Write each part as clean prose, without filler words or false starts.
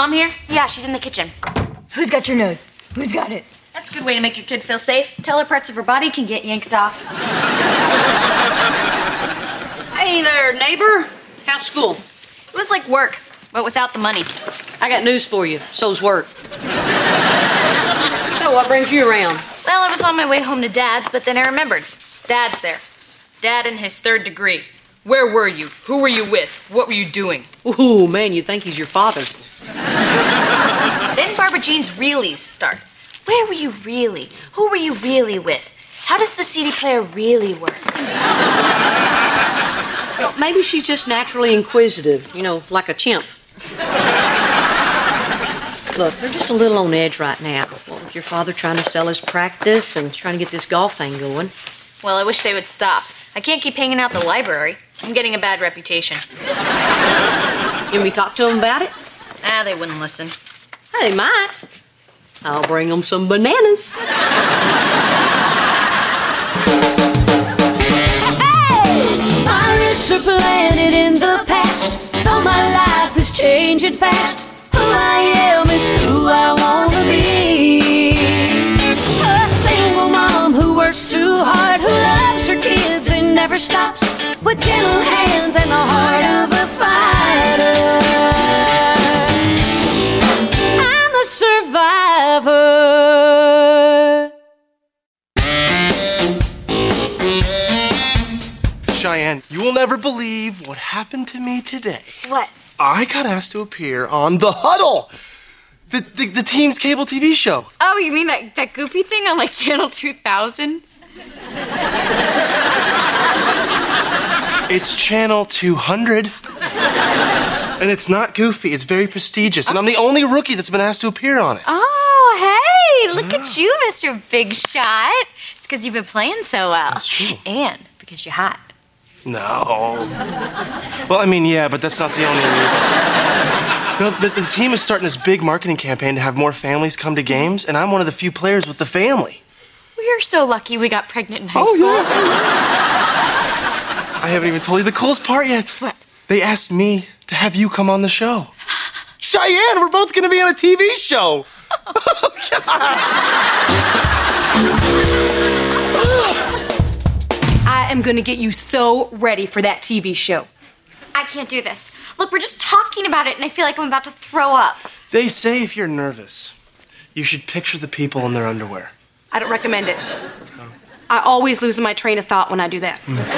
Mom here? Yeah, she's in the kitchen. Who's got your nose? Who's got it? That's a good way to make your kid feel safe. Tell her parts of her body can get yanked off. Hey there, neighbor. How's school? It was like work, but without the money. I got news for you. So's work. So, what brings you around? Well, I was on my way home to Dad's, but then I remembered. Dad's there. Dad in his 3rd degree. Where were you? Who were you with? What were you doing? Ooh, man, you think he's your father. Then Barbara Jean's reallys start. Where were you really? Who were you really with? How does the CD player really work? Well, maybe she's just naturally inquisitive, like a chimp. Look, they're just a little on edge right now. What with your father trying to sell his practice and trying to get this golf thing going. Well, I wish they would stop. I can't keep hanging out the library. I'm getting a bad reputation. Can we talk to them about it? They wouldn't listen. They might. I'll bring them some bananas. Hey! Pirates are planted in the past. Though my life is changing fast, who I am is who I wanna be. A single mom who works too hard, who loves her kids and never stops, with gentle hands and the heart of a fighter. I'm a survivor. Cheyenne, you will never believe what happened to me today. What? I got asked to appear on The Huddle, the team's cable TV show. Oh, you mean that goofy thing on like Channel 2000? It's Channel 200. And it's not goofy, it's very prestigious. And I'm the only rookie that's been asked to appear on it. Oh, hey, look at you, Mr. Big Shot. It's because you've been playing so well. That's true. And because you're hot. No. Well, I mean, yeah, but that's not the only reason. No, the team is starting this big marketing campaign to have more families come to games, and I'm one of the few players with the family. We're so lucky we got pregnant in high school. Yeah. I haven't even told you the coolest part yet. What? They asked me to have you come on the show. Cheyenne, we're both going to be on a TV show. Oh, God. I am going to get you so ready for that TV show. I can't do this. Look, we're just talking about it, and I feel like I'm about to throw up. They say if you're nervous, you should picture the people in their underwear. I don't recommend it. I always lose my train of thought when I do that.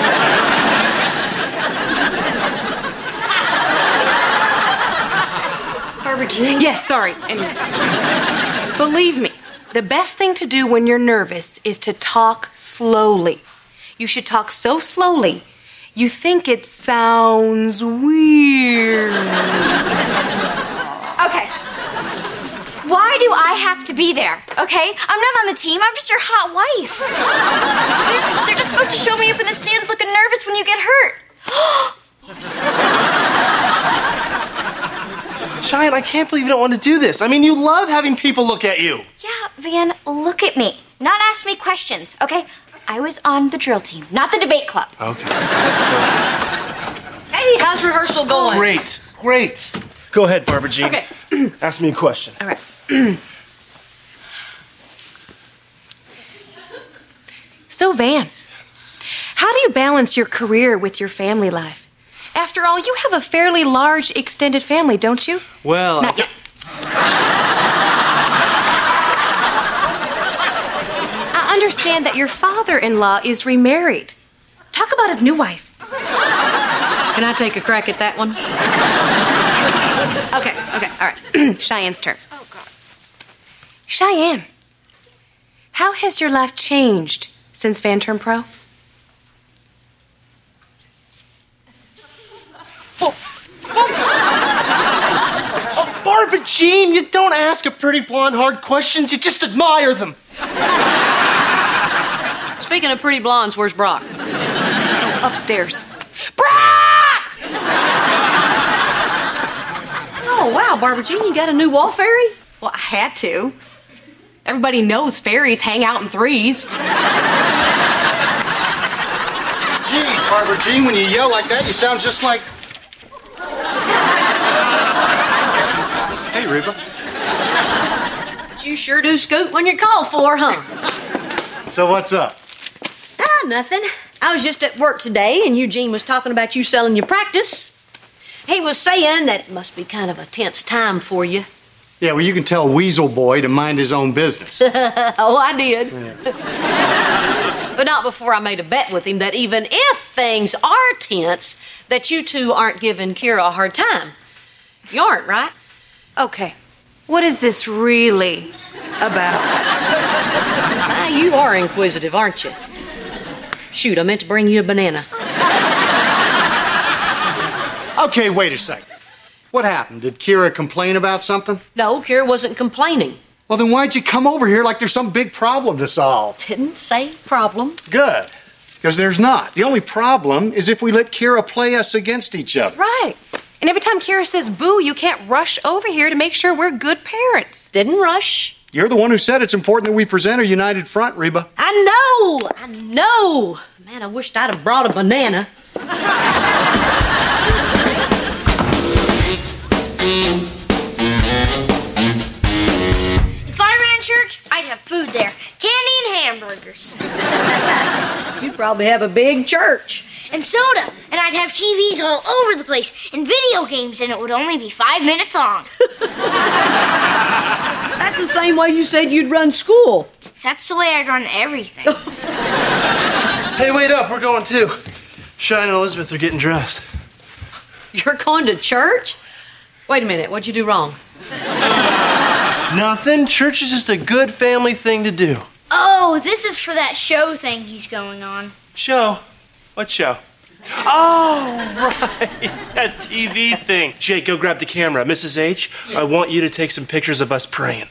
Barbara Jean? Yes, sorry. Anyway. Believe me, the best thing to do when you're nervous is to talk slowly. You should talk so slowly, you think it sounds weird. Okay. Why do I have to be there, okay? I'm not on the team. I'm just your hot wife. They're just supposed to show me up in the stands looking nervous when you get hurt. Cheyenne, I can't believe you don't want to do this. I mean, you love having people look at you. Yeah, Van, look at me. Not ask me questions, okay? I was on the drill team, not the debate club. Okay. Hey, how's rehearsal going? Great. Go ahead, Barbara Jean. Okay. Ask me a question. All right. So, Van, how do you balance your career with your family life? After all, you have a fairly large extended family, don't you? Well, Not yet. I understand that your father-in-law is remarried. Talk about his new wife. Can I take a crack at that one? Okay, all right. Cheyenne's turn. Oh, God. Cheyenne, how has your life changed since Van turned pro? Barbara Jean, you don't ask a pretty blonde hard questions, you just admire them. Speaking of pretty blondes, where's Brock? Upstairs. Brock! Oh, wow, Barbara Jean, you got a new wall fairy? Well, I had to. Everybody knows fairies hang out in threes. Geez, Barbara Jean, when you yell like that, you sound just like... Hey, Hey, Reba. You sure do scoot when you're called for, huh? So what's up? Nothing. I was just at work today, and Eugene was talking about you selling your practice. He was saying that it must be kind of a tense time for you. Yeah, well, you can tell Weasel Boy to mind his own business. Oh, I did. Yeah. But not before I made a bet with him that even if things are tense, that you two aren't giving Kira a hard time. You aren't, right? Okay, what is this really about? You are inquisitive, aren't you? Shoot, I meant to bring you a banana. Okay, wait a second. What happened? Did Kira complain about something? No, Kira wasn't complaining. Well, then why'd you come over here like there's some big problem to solve? Didn't say problem. Good, because there's not. The only problem is if we let Kira play us against each other. Right. And every time Kira says boo, you can't rush over here to make sure we're good parents. Didn't rush. You're the one who said it's important that we present a united front, Reba. I know. Man, I wished I'd have brought a banana. If I ran church, I'd have food there. Candy and hamburgers. You'd probably have a big church. And soda. And I'd have TVs all over the place. And video games, and it would only be 5 minutes long. That's the same way you said you'd run school. That's the way I'd run everything. Hey, wait up. We're going too. Shine and Elizabeth are getting dressed. You're going to church? Wait a minute. What'd you do wrong? Nothing. Church is just a good family thing to do. Oh, this is for that show thing he's going on. Show? What show? Oh, right. That TV thing. Jake, go grab the camera. Mrs. H, I want you to take some pictures of us praying.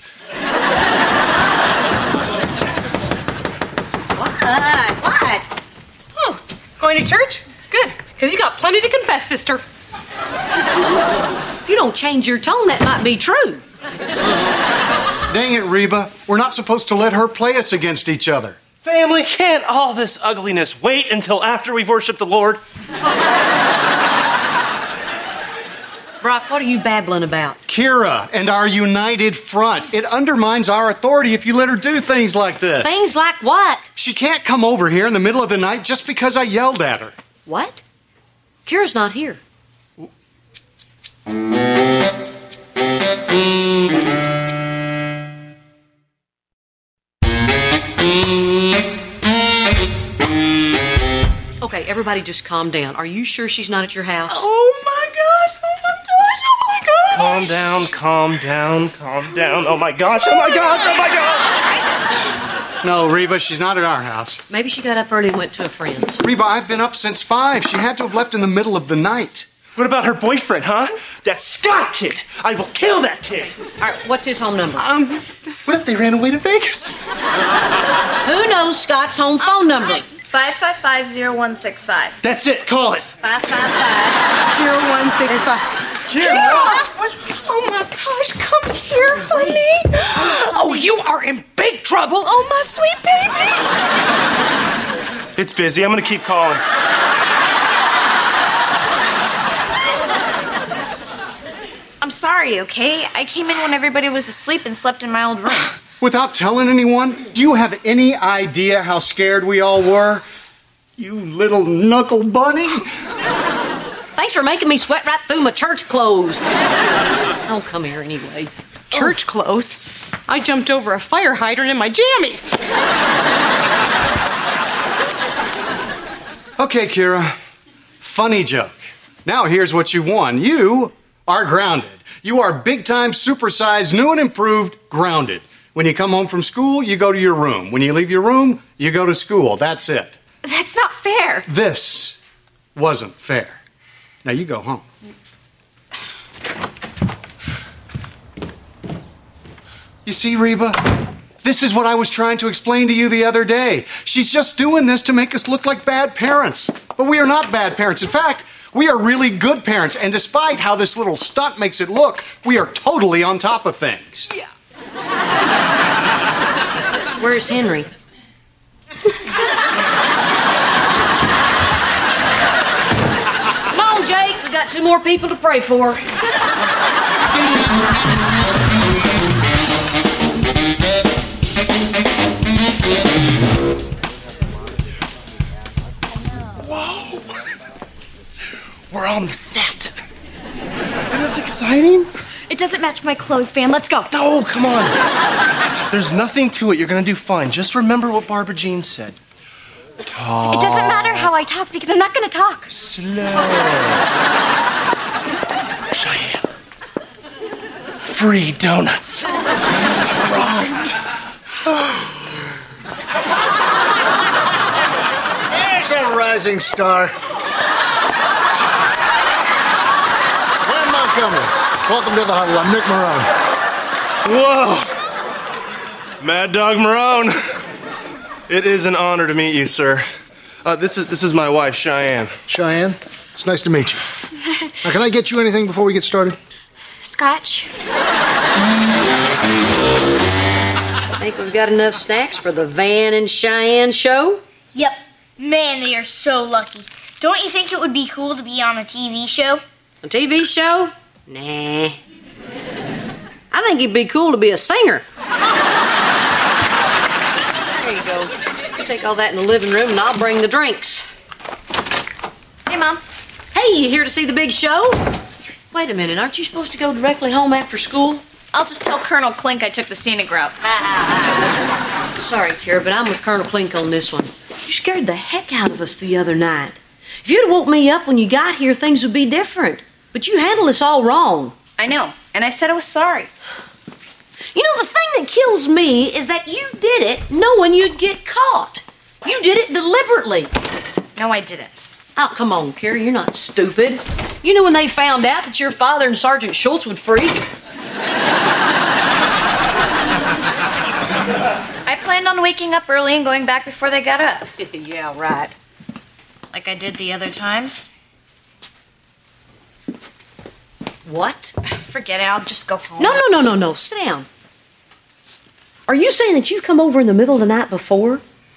What? Oh, going to church? Good, because you got plenty to confess, sister. If you don't change your tone, that might be true. Dang it, Reba. We're not supposed to let her play us against each other. Family, can't all this ugliness wait until after we've worshiped the Lord? Brock, what are you babbling about? Kira and our united front. It undermines our authority if you let her do things like this. Things like what? She can't come over here in the middle of the night just because I yelled at her. What? Kira's not here. Okay, everybody just calm down. Are you sure she's not at your house? Oh my gosh, oh my gosh, oh my gosh. Calm down, calm down, calm down. Oh my gosh, oh my gosh, oh my gosh. No, Reba, she's not at our house. Maybe she got up early and went to a friend's. Reba, I've been up since 5. She had to have left in the middle of the night. What about her boyfriend, huh? That Scott kid. I will kill that kid. All right, what's his home number? What if they ran away to Vegas? Who knows Scott's home phone number? 555-0165. That's it, call it. 555-0165. Kira! Oh my gosh, come here, honey. Oh, you are in big trouble. Oh, my sweet baby. It's busy. I'm gonna keep calling. I'm sorry, okay? I came in when everybody was asleep and slept in my old room. Without telling anyone? Do you have any idea how scared we all were? You little knuckle bunny. Thanks for making me sweat right through my church clothes. Oh, come here anyway. Church clothes? I jumped over a fire hydrant in my jammies. Okay, Kira. Funny joke. Now here's what you've won. You are grounded. You are big-time, supersized, new and improved grounded. When you come home from school, you go to your room. When you leave your room, you go to school. That's it. That's not fair. This wasn't fair. Now you go home. You see, Reba? This is what I was trying to explain to you the other day. She's just doing this to make us look like bad parents. But we are not bad parents. In fact, we are really good parents. And despite how this little stunt makes it look, we are totally on top of things. Yeah. Where's Henry? Come on, Jake. We got 2 more people to pray for. We're on the set. Isn't this exciting? It doesn't match my clothes, Van. Let's go. No, come on. There's nothing to it. You're gonna do fine. Just remember what Barbara Jean said. Talk It doesn't matter how I talk because I'm not gonna talk. slow. Cheyenne. Free donuts. There's a rising star. Van Montgomery, welcome to the huddle. I'm Nick Marone. Whoa. Mad Dog Marone. It is an honor to meet you, sir. This is my wife, Cheyenne. Cheyenne, it's nice to meet you. Now, can I get you anything before we get started? Scotch. I think we've got enough snacks for the Van and Cheyenne show. Yep. Man, they are so lucky. Don't you think it would be cool to be on a TV show? A TV show? Nah. I think it'd be cool to be a singer. There you go. You take all that in the living room and I'll bring the drinks. Hey, Mom. Hey, you here to see the big show? Wait a minute, aren't you supposed to go directly home after school? I'll just tell Colonel Klink I took the scenic route. Sorry, Kira, but I'm with Colonel Klink on this one. You scared the heck out of us the other night. If you'd have woke me up when you got here, things would be different. But you handled this all wrong. I know, and I said I was sorry. You know, the thing that kills me is that you did it knowing you'd get caught. You did it deliberately. No, I didn't. Oh, come on, Kira, you're not stupid. You knew when they found out that your father and Sergeant Schultz would freak. I planned on waking up early and going back before they got up. Yeah, right. Like I did the other times. What? Forget it, I'll just go home. No. Sit down. Are you saying that you've come over in the middle of the night before?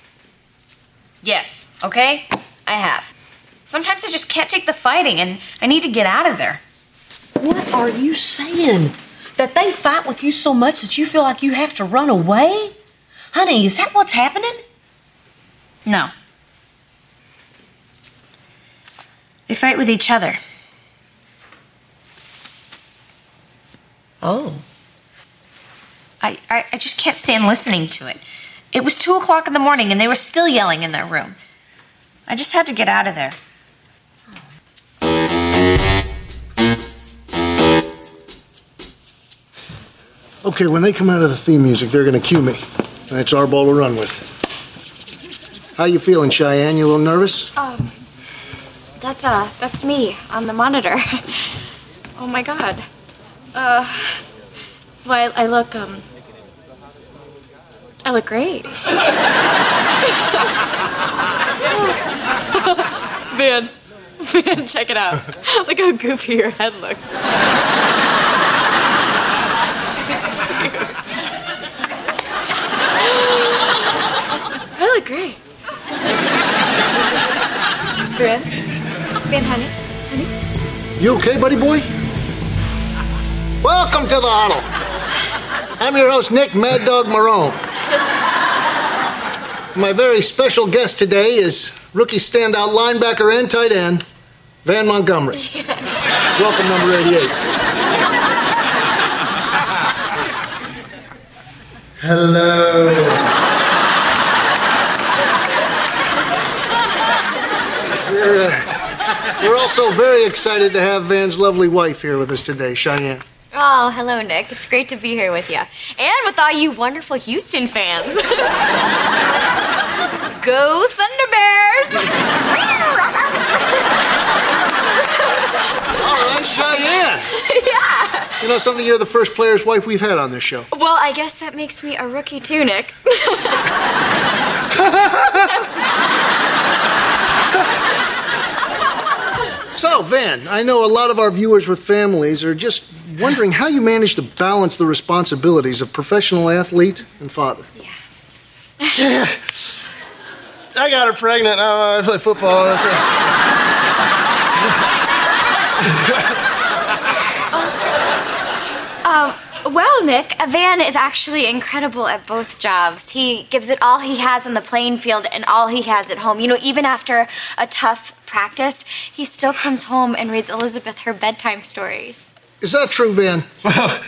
Yes, okay? I have. Sometimes I just can't take the fighting and I need to get out of there. What are you saying? That they fight with you so much that you feel like you have to run away? Honey, is that what's happening? No. They fight with each other. Oh. I just can't stand listening to it. It was 2 o'clock in the morning and they were still yelling in their room. I just had to get out of there. Okay, when they come out of the theme music, they're gonna cue me. And it's our ball to run with. How you feeling, Cheyenne? You a little nervous? That's me on the monitor. Oh my God. Well, I look great. Van, check it out. Look how goofy your head looks. It's huge. I look great. Van, honey? You okay, buddy boy? Welcome to the huddle. I'm your host, Nick Mad Dog Marone. My very special guest today is rookie standout linebacker and tight end, Van Montgomery. Welcome, number 88. Hello. We're also very excited to have Van's lovely wife here with us today, Cheyenne. Oh, hello, Nick. It's great to be here with you. And with all you wonderful Houston fans. Go Thunder Bears! All right, Cheyenne. Yeah. You know something? You're the first player's wife we've had on this show. Well, I guess that makes me a rookie too, Nick. So, Van, I know a lot of our viewers with families are just wondering how you manage to balance the responsibilities of professional athlete and father. Yeah. I got her pregnant. I play football. That's it. Well, Nick, Van is actually incredible at both jobs. He gives it all he has on the playing field and all he has at home. You know, even after a tough practice, he still comes home and reads Elizabeth her bedtime stories. Is that true, Van? Well,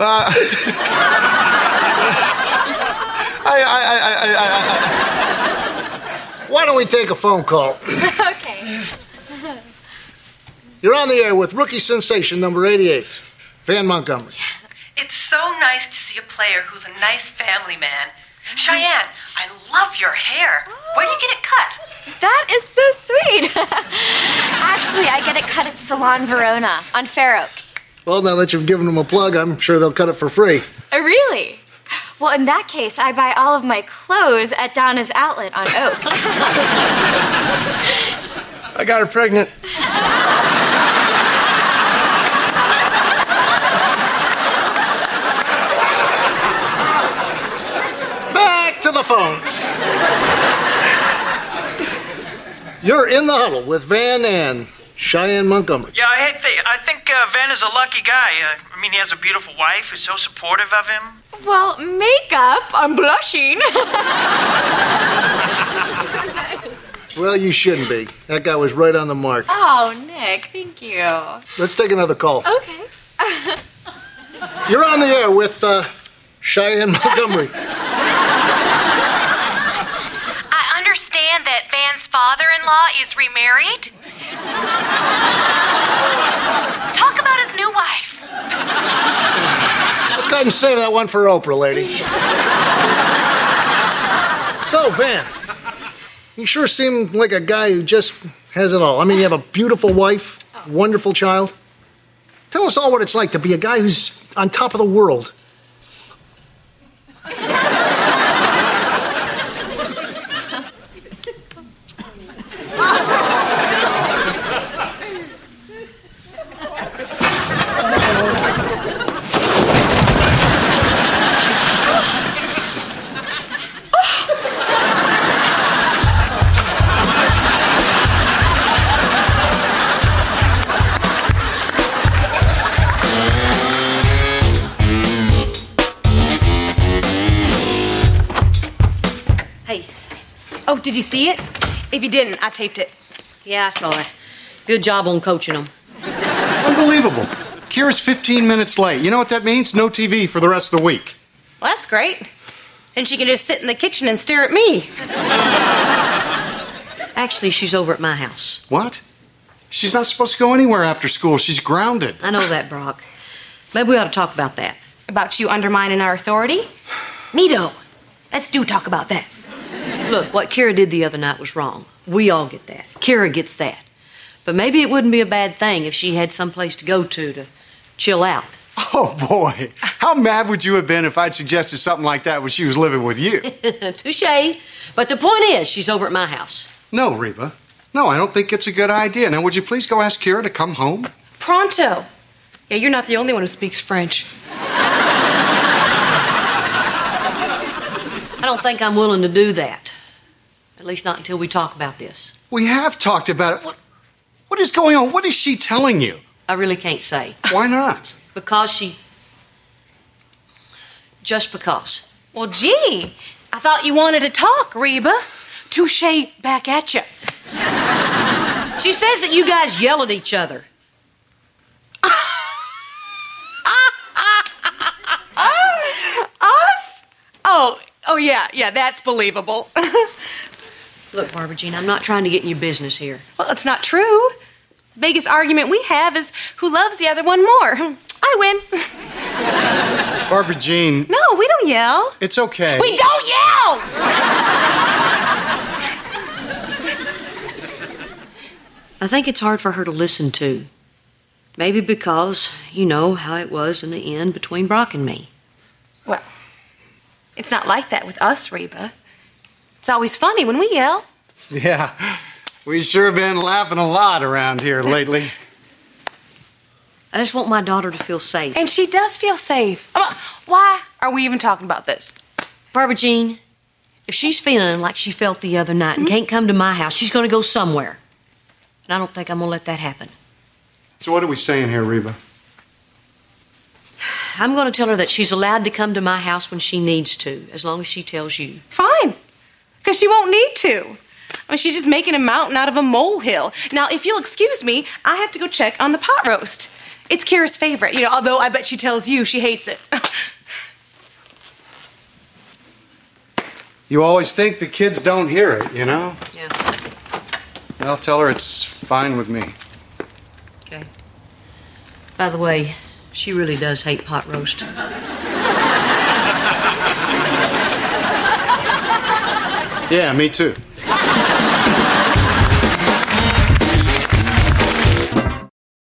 Why don't we take a phone call? Okay. You're on the air with rookie sensation number 88, Van Montgomery. It's so nice to see a player who's a nice family man. Cheyenne, I love your hair. Where do you get it cut? That is so sweet. Actually, I get it cut at Salon Verona on Fair Oaks. Well, now that you've given them a plug, I'm sure they'll cut it for free. Oh, really? Well, in that case, I buy all of my clothes at Donna's Outlet on Oak. I got her pregnant. Back to the phones. You're in the huddle with Van and Cheyenne Montgomery. Yeah, I think Van is a lucky guy. I mean, he has a beautiful wife who's so supportive of him. Well, makeup. I'm blushing. Well, you shouldn't be. That guy was right on the mark. Oh, Nick, thank you. Let's take another call. Okay. You're on the air with Cheyenne Montgomery. I understand that Van's father-in-law is remarried. Talk about his new wife. Let's go ahead and save that one for Oprah, lady. So, Van, you sure seem like a guy who just has it all. I mean, you have a beautiful wife, wonderful child. Tell us all what it's like to be a guy who's on top of the world. Hey. Oh, did you see it? If you didn't, I taped it. Yeah, I saw it. Good job on coaching them. Unbelievable. Kira's 15 minutes late. You know what that means? No TV for the rest of the week. Well, that's great. Then she can just sit in the kitchen and stare at me. Actually, she's over at my house. What? She's not supposed to go anywhere after school. She's grounded. I know that, Brock. Maybe we ought to talk about that. About you undermining our authority? Neato. Let's talk about that. Look, what Kira did the other night was wrong. We all get that. Kira gets that. But maybe it wouldn't be a bad thing if she had someplace to go to chill out. Oh, boy. How mad would you have been if I'd suggested something like that when she was living with you? Touche. But the point is, she's over at my house. No, Reba. No, I don't think it's a good idea. Now, would you please go ask Kira to come home? Pronto. Yeah, you're not the only one who speaks French. I don't think I'm willing to do that. At least not until we talk about this. We have talked about it. What is going on? What is she telling you? I really can't say. Why not? Because she... Just because. Well, gee, I thought you wanted to talk, Reba. Touche back at you. She says that you guys yell at each other. Us? Oh, yeah, that's believable. Look, Barbara Jean, I'm not trying to get in your business here. Well, it's not true. The biggest argument we have is who loves the other one more. I win. Barbara Jean. No, we don't yell. It's okay. We don't yell! I think it's hard for her to listen to. Maybe because you know how it was in the end between Brock and me. Well, it's not like that with us, Reba. It's always funny when we yell. Yeah, we sure have been laughing a lot around here lately. I just want my daughter to feel safe. And she does feel safe. Why are we even talking about this? Barbara Jean, if she's feeling like she felt the other night and can't come to my house, she's going to go somewhere. And I don't think I'm going to let that happen. So what are we saying here, Reba? I'm going to tell her that she's allowed to come to my house when she needs to, as long as she tells you. Fine. Because she won't need to. I mean, she's just making a mountain out of a molehill. Now, if you'll excuse me, I have to go check on the pot roast. It's Kira's favorite, although I bet she tells you she hates it. You always think the kids don't hear it, Yeah. I'll tell her it's fine with me. Okay. By the way, she really does hate pot roast. Yeah, me too.